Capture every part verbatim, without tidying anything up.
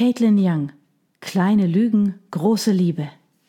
Caitlin Young. Kleine Lügen, große Liebe.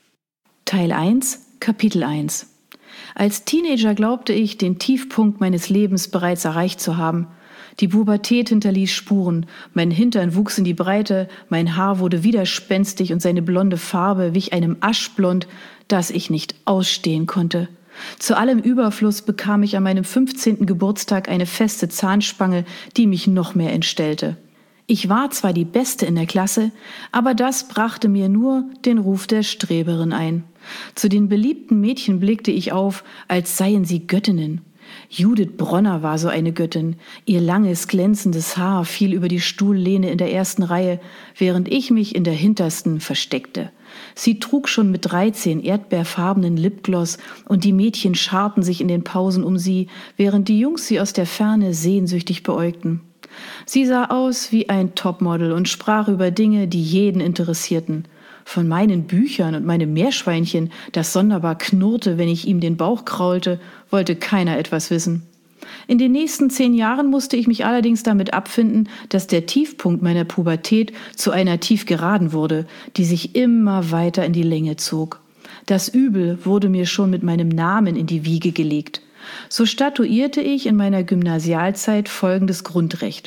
Teil eins, Kapitel eins. Als Teenager glaubte ich, den Tiefpunkt meines Lebens bereits erreicht zu haben. Die Pubertät hinterließ Spuren, mein Hintern wuchs in die Breite, mein Haar wurde widerspenstig und seine blonde Farbe wich einem Aschblond, das ich nicht ausstehen konnte. Zu allem Überfluss bekam ich an meinem fünfzehnten Geburtstag eine feste Zahnspange, die mich noch mehr entstellte. Ich war zwar die Beste in der Klasse, aber das brachte mir nur den Ruf der Streberin ein. Zu den beliebten Mädchen blickte ich auf, als seien sie Göttinnen. Judith Bronner war so eine Göttin. Ihr langes, glänzendes Haar fiel über die Stuhllehne in der ersten Reihe, während ich mich in der hintersten versteckte. Sie trug schon mit dreizehn erdbeerfarbenen Lipgloss und die Mädchen scharten sich in den Pausen um sie, während die Jungs sie aus der Ferne sehnsüchtig beäugten. Sie sah aus wie ein Topmodel und sprach über Dinge, die jeden interessierten. Von meinen Büchern und meinem Meerschweinchen, das sonderbar knurrte, wenn ich ihm den Bauch kraulte, wollte keiner etwas wissen. In den nächsten zehn Jahren musste ich mich allerdings damit abfinden, dass der Tiefpunkt meiner Pubertät zu einer Tiefgeraden wurde, die sich immer weiter in die Länge zog. Das Übel wurde mir schon mit meinem Namen in die Wiege gelegt. So statuierte ich in meiner Gymnasialzeit folgendes Grundrecht.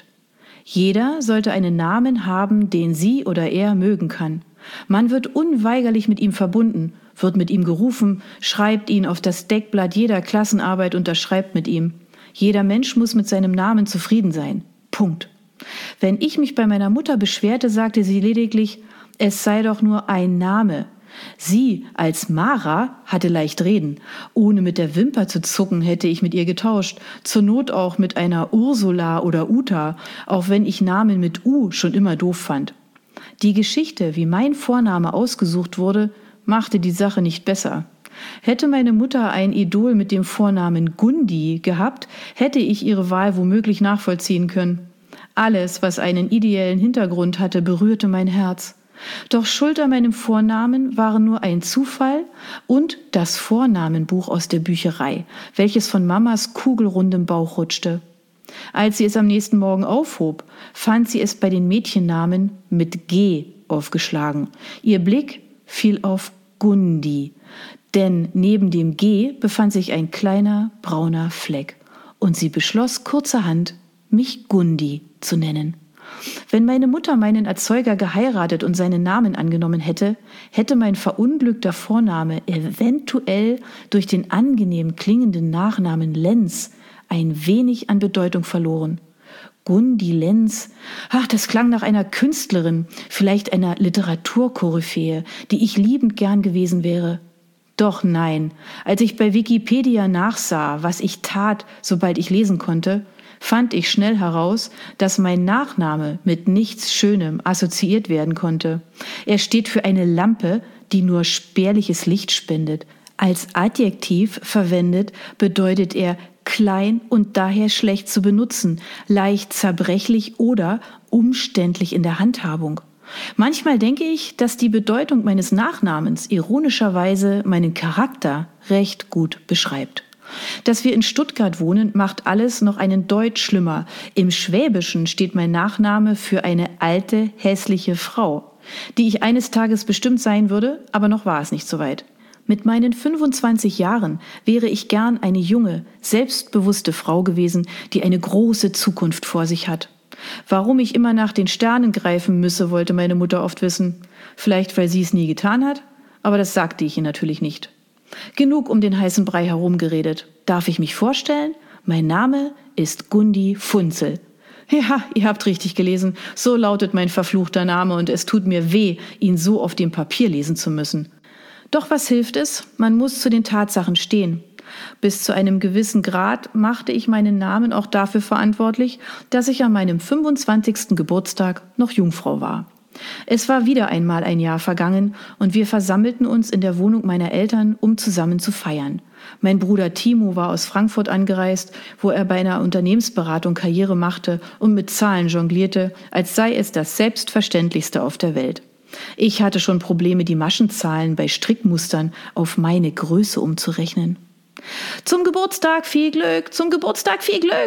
Jeder sollte einen Namen haben, den sie oder er mögen kann. Man wird unweigerlich mit ihm verbunden, wird mit ihm gerufen, schreibt ihn auf das Deckblatt jeder Klassenarbeit, unterschreibt mit ihm. Jeder Mensch muss mit seinem Namen zufrieden sein. Punkt. Wenn ich mich bei meiner Mutter beschwerte, sagte sie lediglich, es sei doch nur ein Name. Sie als Mara hatte leicht reden. Ohne mit der Wimper zu zucken, hätte ich mit ihr getauscht. Zur Not auch mit einer Ursula oder Uta, auch wenn ich Namen mit U schon immer doof fand. Die Geschichte, wie mein Vorname ausgesucht wurde, machte die Sache nicht besser. Hätte meine Mutter ein Idol mit dem Vornamen Gundi gehabt, hätte ich ihre Wahl womöglich nachvollziehen können. Alles, was einen ideellen Hintergrund hatte, berührte mein Herz. Doch schuld an meinem Vornamen waren nur ein Zufall und das Vornamenbuch aus der Bücherei, welches von Mamas kugelrundem Bauch rutschte. Als sie es am nächsten Morgen aufhob, fand sie es bei den Mädchennamen mit G aufgeschlagen. Ihr Blick fiel auf Gundi, denn neben dem G befand sich ein kleiner brauner Fleck und sie beschloss kurzerhand, mich Gundi zu nennen. Wenn meine Mutter meinen Erzeuger geheiratet und seinen Namen angenommen hätte, hätte mein verunglückter Vorname eventuell durch den angenehm klingenden Nachnamen Lenz ein wenig an Bedeutung verloren. Gundi Lenz, ach, das klang nach einer Künstlerin, vielleicht einer Literaturkoryphäe, die ich liebend gern gewesen wäre. Doch nein, als ich bei Wikipedia nachsah, was ich tat, sobald ich lesen konnte, fand ich schnell heraus, dass mein Nachname mit nichts Schönem assoziiert werden konnte. Er steht für eine Lampe, die nur spärliches Licht spendet. Als Adjektiv verwendet bedeutet er klein und daher schlecht zu benutzen, leicht zerbrechlich oder umständlich in der Handhabung. Manchmal denke ich, dass die Bedeutung meines Nachnamens ironischerweise meinen Charakter recht gut beschreibt. Dass wir in Stuttgart wohnen, macht alles noch einen Deut schlimmer. Im Schwäbischen steht mein Nachname für eine alte, hässliche Frau, die ich eines Tages bestimmt sein würde, aber noch war es nicht so weit. Mit meinen fünfundzwanzig Jahren wäre ich gern eine junge, selbstbewusste Frau gewesen, die eine große Zukunft vor sich hat. Warum ich immer nach den Sternen greifen müsse, wollte meine Mutter oft wissen. Vielleicht, weil sie es nie getan hat, aber das sagte ich ihr natürlich nicht. Genug um den heißen Brei herumgeredet. Darf ich mich vorstellen? Mein Name ist Gundi Funzel. Ja, ihr habt richtig gelesen. So lautet mein verfluchter Name und es tut mir weh, ihn so auf dem Papier lesen zu müssen. Doch was hilft es? Man muss zu den Tatsachen stehen. Bis zu einem gewissen Grad machte ich meinen Namen auch dafür verantwortlich, dass ich an meinem fünfundzwanzigsten Geburtstag noch Jungfrau war. Es war wieder einmal ein Jahr vergangen und wir versammelten uns in der Wohnung meiner Eltern, um zusammen zu feiern. Mein Bruder Timo war aus Frankfurt angereist, wo er bei einer Unternehmensberatung Karriere machte und mit Zahlen jonglierte, als sei es das Selbstverständlichste auf der Welt. Ich hatte schon Probleme, die Maschenzahlen bei Strickmustern auf meine Größe umzurechnen. Zum Geburtstag viel Glück, zum Geburtstag viel Glück!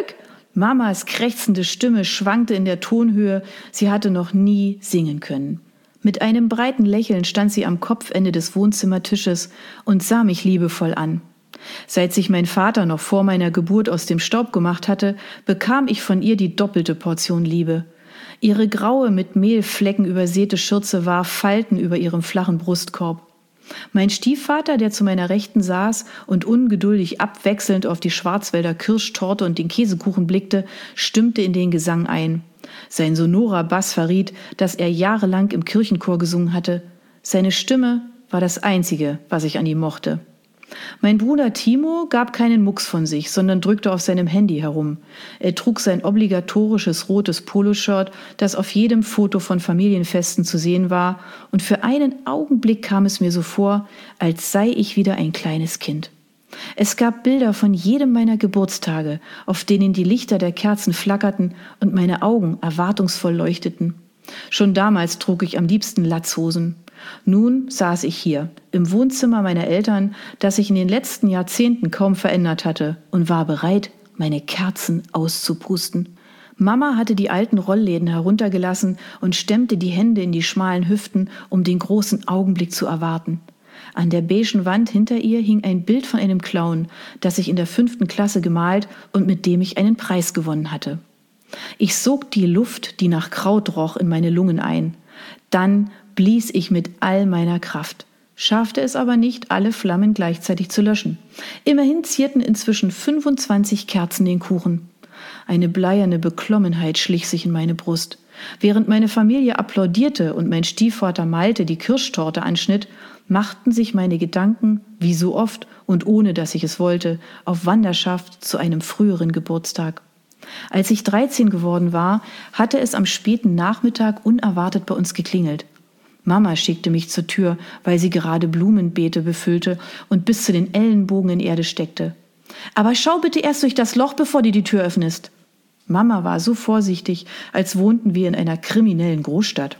Mamas krächzende Stimme schwankte in der Tonhöhe, sie hatte noch nie singen können. Mit einem breiten Lächeln stand sie am Kopfende des Wohnzimmertisches und sah mich liebevoll an. Seit sich mein Vater noch vor meiner Geburt aus dem Staub gemacht hatte, bekam ich von ihr die doppelte Portion Liebe. Ihre graue, mit Mehlflecken übersäte Schürze warf Falten über ihrem flachen Brustkorb. Mein Stiefvater, der zu meiner Rechten saß und ungeduldig abwechselnd auf die Schwarzwälder Kirschtorte und den Käsekuchen blickte, stimmte in den Gesang ein. Sein sonorer Bass verriet, dass er jahrelang im Kirchenchor gesungen hatte. Seine Stimme war das Einzige, was ich an ihm mochte. Mein Bruder Timo gab keinen Mucks von sich, sondern drückte auf seinem Handy herum. Er trug sein obligatorisches rotes Poloshirt, das auf jedem Foto von Familienfesten zu sehen war, und für einen Augenblick kam es mir so vor, als sei ich wieder ein kleines Kind. Es gab Bilder von jedem meiner Geburtstage, auf denen die Lichter der Kerzen flackerten und meine Augen erwartungsvoll leuchteten. Schon damals trug ich am liebsten Latzhosen. Nun saß ich hier, im Wohnzimmer meiner Eltern, das sich in den letzten Jahrzehnten kaum verändert hatte, und war bereit, meine Kerzen auszupusten. Mama hatte die alten Rollläden heruntergelassen und stemmte die Hände in die schmalen Hüften, um den großen Augenblick zu erwarten. An der beigen Wand hinter ihr hing ein Bild von einem Clown, das ich in der fünften Klasse gemalt und mit dem ich einen Preis gewonnen hatte. Ich sog die Luft, die nach Kraut roch, in meine Lungen ein. Dann blies ich mit all meiner Kraft, schaffte es aber nicht, alle Flammen gleichzeitig zu löschen. Immerhin zierten inzwischen fünfundzwanzig Kerzen den Kuchen. Eine bleierne Beklommenheit schlich sich in meine Brust. Während meine Familie applaudierte und mein Stiefvater Malte die Kirschtorte anschnitt, machten sich meine Gedanken, wie so oft und ohne dass ich es wollte, auf Wanderschaft zu einem früheren Geburtstag. Als ich dreizehn geworden war, hatte es am späten Nachmittag unerwartet bei uns geklingelt. Mama schickte mich zur Tür, weil sie gerade Blumenbeete befüllte und bis zu den Ellenbogen in Erde steckte. »Aber schau bitte erst durch das Loch, bevor du die Tür öffnest.« Mama war so vorsichtig, als wohnten wir in einer kriminellen Großstadt.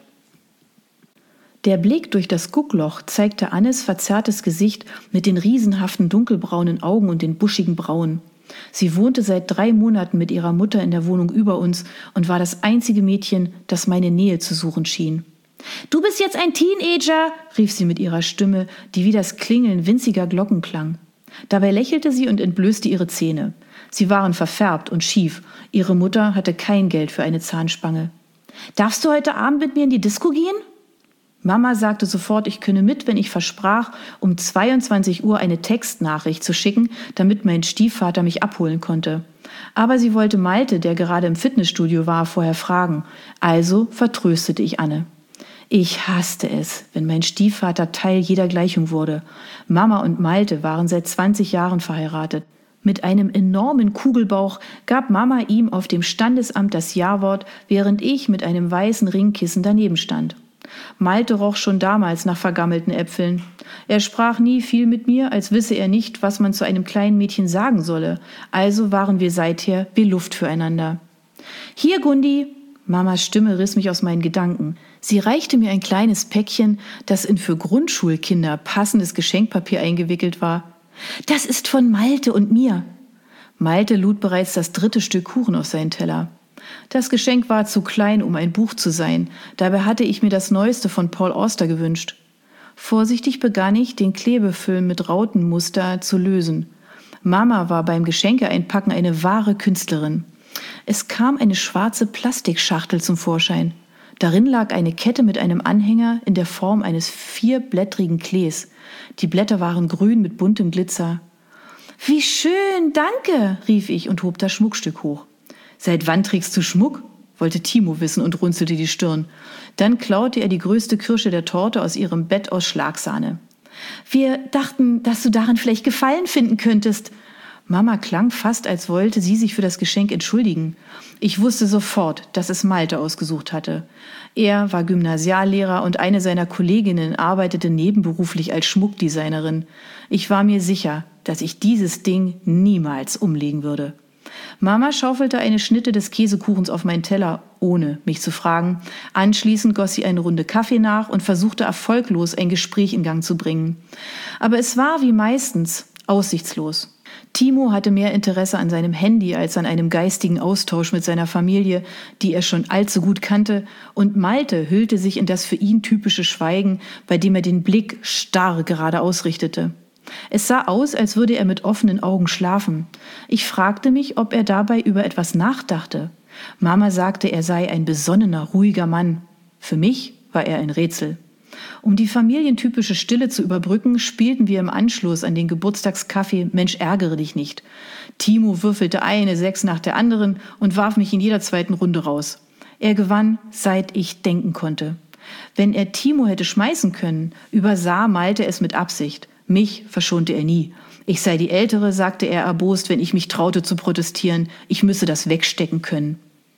Der Blick durch das Guckloch zeigte Annes verzerrtes Gesicht mit den riesenhaften dunkelbraunen Augen und den buschigen Brauen. Sie wohnte seit drei Monaten mit ihrer Mutter in der Wohnung über uns und war das einzige Mädchen, das meine Nähe zu suchen schien. »Du bist jetzt ein Teenager«, rief sie mit ihrer Stimme, die wie das Klingeln winziger Glocken klang. Dabei lächelte sie und entblößte ihre Zähne. Sie waren verfärbt und schief. Ihre Mutter hatte kein Geld für eine Zahnspange. »Darfst du heute Abend mit mir in die Disco gehen?« Mama sagte sofort, ich könne mit, wenn ich versprach, um zweiundzwanzig Uhr eine Textnachricht zu schicken, damit mein Stiefvater mich abholen konnte. Aber sie wollte Malte, der gerade im Fitnessstudio war, vorher fragen. Also vertröstete ich Anne. Ich hasste es, wenn mein Stiefvater Teil jeder Gleichung wurde. Mama und Malte waren seit zwanzig Jahren verheiratet. Mit einem enormen Kugelbauch gab Mama ihm auf dem Standesamt das Ja-Wort, während ich mit einem weißen Ringkissen daneben stand. Malte roch schon damals nach vergammelten Äpfeln. Er sprach nie viel mit mir, als wisse er nicht, was man zu einem kleinen Mädchen sagen solle. Also waren wir seither wie Luft füreinander. »Hier, Gundi!« Mamas Stimme riss mich aus meinen Gedanken. Sie reichte mir ein kleines Päckchen, das in für Grundschulkinder passendes Geschenkpapier eingewickelt war. »Das ist von Malte und mir.« Malte lud bereits das dritte Stück Kuchen auf seinen Teller. Das Geschenk war zu klein, um ein Buch zu sein. Dabei hatte ich mir das Neueste von Paul Auster gewünscht. Vorsichtig begann ich, den Klebefilm mit Rautenmuster zu lösen. Mama war beim Geschenkeeinpacken eine wahre Künstlerin. Es kam eine schwarze Plastikschachtel zum Vorschein. Darin lag eine Kette mit einem Anhänger in der Form eines vierblättrigen Klees. Die Blätter waren grün mit buntem Glitzer. »Wie schön, danke«, rief ich und hob das Schmuckstück hoch. »Seit wann trägst du Schmuck?« wollte Timo wissen und runzelte die Stirn. Dann klaute er die größte Kirsche der Torte aus ihrem Bett aus Schlagsahne. »Wir dachten, dass du darin vielleicht Gefallen finden könntest.« Mama klang fast, als wollte sie sich für das Geschenk entschuldigen. Ich wusste sofort, dass es Malte ausgesucht hatte. Er war Gymnasiallehrer und eine seiner Kolleginnen arbeitete nebenberuflich als Schmuckdesignerin. Ich war mir sicher, dass ich dieses Ding niemals umlegen würde. Mama schaufelte eine Schnitte des Käsekuchens auf meinen Teller, ohne mich zu fragen. Anschließend goss sie eine Runde Kaffee nach und versuchte erfolglos ein Gespräch in Gang zu bringen. Aber es war wie meistens aussichtslos. Timo hatte mehr Interesse an seinem Handy als an einem geistigen Austausch mit seiner Familie, die er schon allzu gut kannte, und Malte hüllte sich in das für ihn typische Schweigen, bei dem er den Blick starr gerade ausrichtete. Es sah aus, als würde er mit offenen Augen schlafen. Ich fragte mich, ob er dabei über etwas nachdachte. Mama sagte, er sei ein besonnener, ruhiger Mann. Für mich war er ein Rätsel. Um die familientypische Stille zu überbrücken, spielten wir im Anschluss an den Geburtstagskaffee Mensch, ärgere dich nicht. Timo würfelte eine Sechs nach der anderen und warf mich in jeder zweiten Runde raus. Er gewann, seit ich denken konnte. Wenn er Timo hätte schmeißen können, übersah Malte es mit Absicht. Mich verschonte er nie. Ich sei die Ältere, sagte er erbost, wenn ich mich traute zu protestieren. Ich müsse das wegstecken können.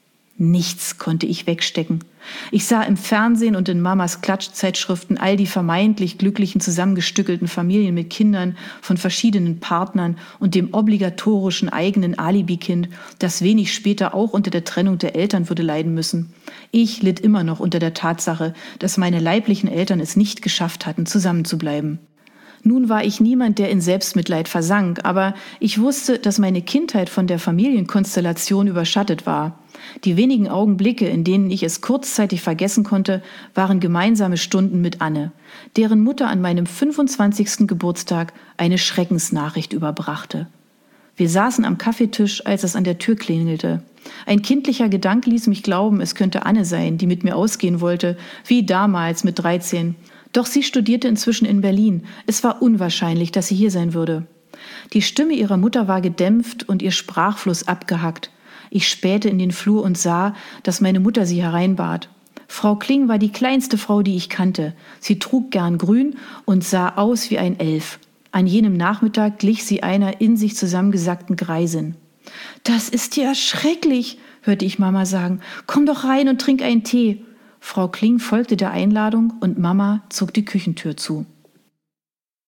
Nichts konnte ich wegstecken. Ich sah im Fernsehen und in Mamas Klatschzeitschriften all die vermeintlich glücklichen zusammengestückelten Familien mit Kindern von verschiedenen Partnern und dem obligatorischen eigenen Alibi-Kind, das wenig später auch unter der Trennung der Eltern würde leiden müssen. Ich litt immer noch unter der Tatsache, dass meine leiblichen Eltern es nicht geschafft hatten, zusammenzubleiben. Nun war ich niemand, der in Selbstmitleid versank, aber ich wusste, dass meine Kindheit von der Familienkonstellation überschattet war. Die wenigen Augenblicke, in denen ich es kurzzeitig vergessen konnte, waren gemeinsame Stunden mit Anne, deren Mutter an meinem fünfundzwanzigsten Geburtstag eine Schreckensnachricht überbrachte. Wir saßen am Kaffeetisch, als es an der Tür klingelte. Ein kindlicher Gedanke ließ mich glauben, es könnte Anne sein, die mit mir ausgehen wollte, wie damals mit dreizehn. Doch sie studierte inzwischen in Berlin. Es war unwahrscheinlich, dass sie hier sein würde. Die Stimme ihrer Mutter war gedämpft und ihr Sprachfluss abgehackt. Ich spähte in den Flur und sah, dass meine Mutter sie hereinbat. Frau Kling war die kleinste Frau, die ich kannte. Sie trug gern grün und sah aus wie ein Elf. An jenem Nachmittag glich sie einer in sich zusammengesackten Greisin. »Das ist ja schrecklich«, hörte ich Mama sagen. »Komm doch rein und trink einen Tee.« Frau Kling folgte der Einladung und Mama zog die Küchentür zu.